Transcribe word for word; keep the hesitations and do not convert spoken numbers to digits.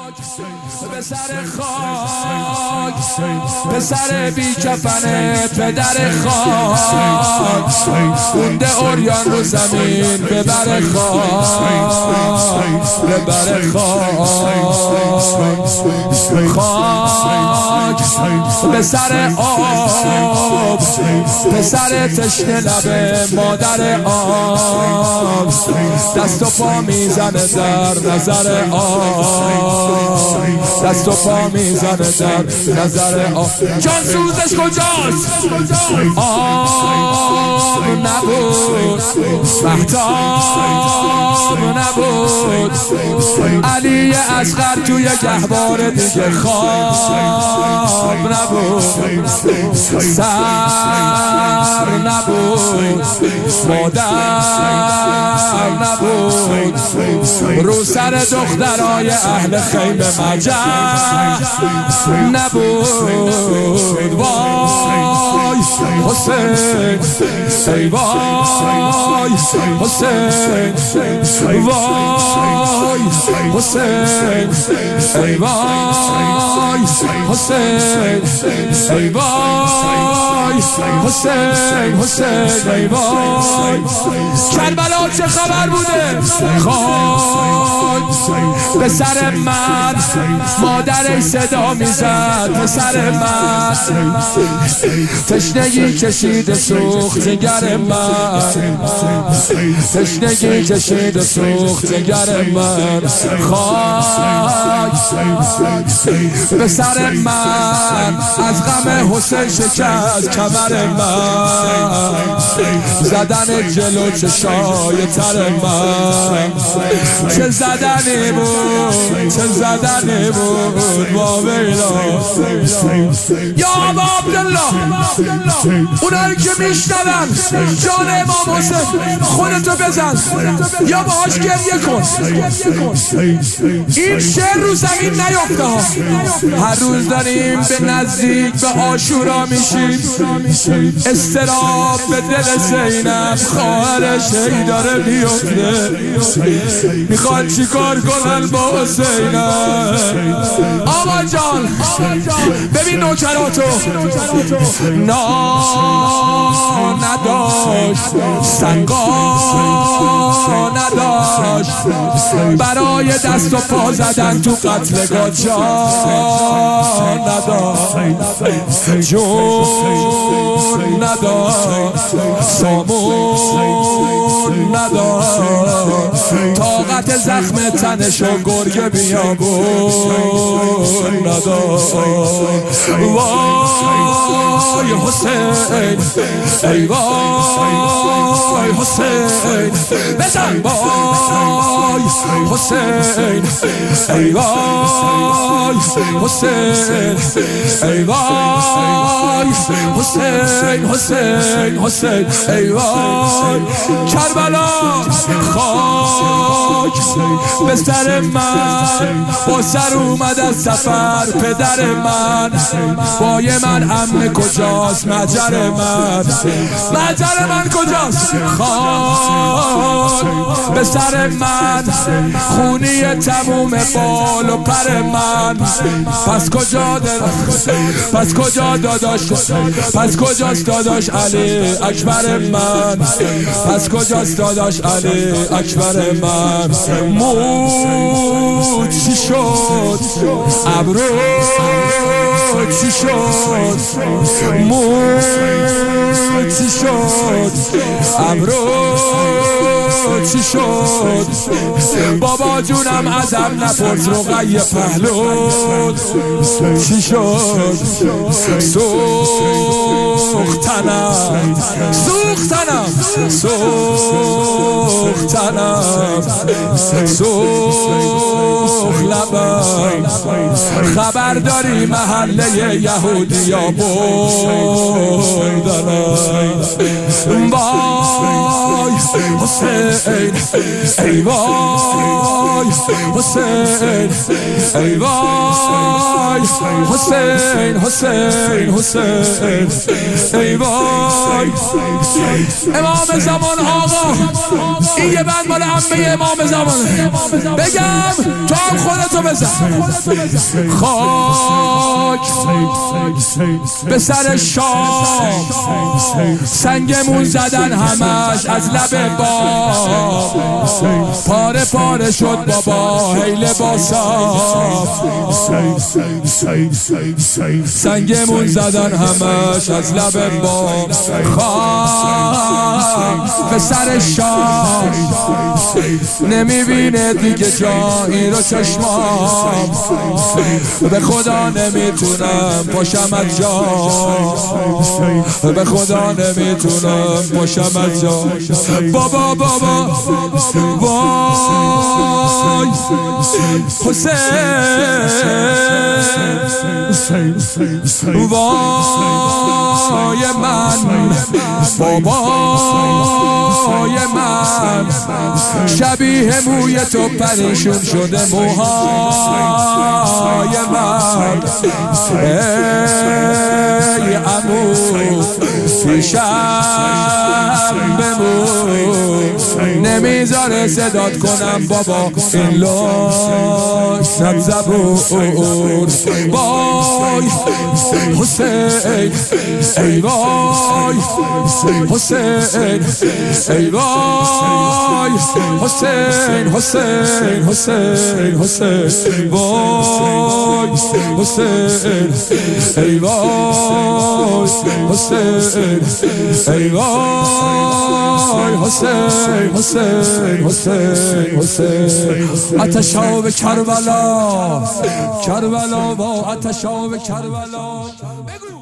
به سر خاک، به سر بی کفن پدر خاک، مونده اوریان رو زمین ببر خاک، ببر خاک، خاک به سر آب، به سر تشنه لب مادر آب، دست و پا میزنه در نظر آب، دست و پا میزنه در نظر آب. جان سوزش کجاست؟ آب نبود، مهتاب نبود، علی اصغر توی گهواره دیگه خواب نبود، سر نبود، مادر نبود، رو سر دخترای اهل خیمه مجد نبود. وای حسین، ای وای حسین، وای حسین، ای وای حسین، ای وای حسین، حسین ای وای. کربلا چه خبر بوده؟ خاک به سر من، مادر صدا میزد به سر من، تشنگی کشید سوخت جگر من، تشنگی کشید سوخت جگر من. خاک به سر من، از غم حسین شکست کمر من، زدن جلو چشای تر من، چه زدنی بود، چه زدنی بود با ویلا. یا ابا عبدالله، اونایی که میشنون جان امام حسین خودتو بزن یا باهاش گریه کن. این شعر رو زمین نیفته ها. هر روز داریم به نزدیک به عاشورا میشیم، استراب به دل زینب خواهرش هی داره میفته، میخواد چی کار کنن با حسینم. آقا جان ببین نوکراتو، نا نداشت، سنگا نداشت، برای دست و پا زدن تو قتلگاه جان نداشت، جون نداشت، سامون نداشت، طاقت زخم تنشو گرگ بیابون نداشت. وای حسین، ای وای حسین، بزن وای حسین، ای وای حسین، ای وای حسین، حسین حسین ای وای. کربلا خاک به سر من، با سر اومد از سفر پدر من، بای من عمه کجاست، مجر من، مجر من کجاست؟ خاک به سر من، خونی تموم بال و پر من، پس کجا داداش، پس کجا داداش، پس کجاست داداش علی اکبر من، پس کجاست داداش علی اکبر من. مو چی شد، ابرو چی شد، مو چی شد، ابرو چی شد، بابا جونم ازم نپرس رقیه پهلو چی شد. سوختنم سوختنم سوختنم سوخت لبم خبر داری محله یهودیا بردن وای حسین ای وای حسین ای وای حسین حسین حسین ای وای امام زمان آقا این یه بند مال عمه امام زمان بگم تو هم خودتو بزن خاک به سر شام سنگمون زدن همش از لب بام پاره پاره شد بابا هی لباسام سنگمون زدن همش از لب بام خاک به سر شام نمیبینه دیگه جایی رو چشمام به خدا نمیتونم پاشم از جا به خدا نمیتونم پاشم از جا بابا بابا وای حسین وای من بابای من شبیه موی تو پریشون شده موهای من ای عمو پیشم بمون نمیذاره صدات کنم بابا این لاشت زبون وای حسین ای وای حسین ای وای حسین حسین حسین حسین وای حسین ای وای حسین ای وای حسین حسین حسین حسین آتش آب کربلا کربلا با آتش آب کربلا